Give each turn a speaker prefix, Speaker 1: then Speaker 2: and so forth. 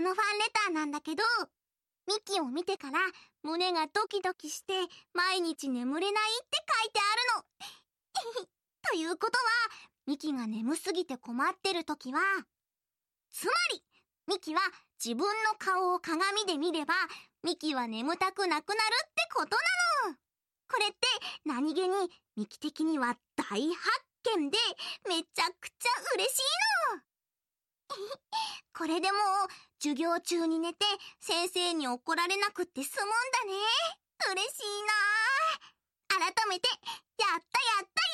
Speaker 1: のファンレターなんだけど、ミキを見てから胸がドキドキして毎日眠れないって書いてあるの。ということは、ミキが眠すぎて困ってるときは、つまり、ミキは自分の顔を鏡で見れば、ミキは眠たくなくなるってことなの。これって何気にミキ的には大発見で、めちゃくちゃ嬉しいの。これでもう授業中に寝て先生に怒られなくって済むんだね。嬉しいな。改めてやったやったよ。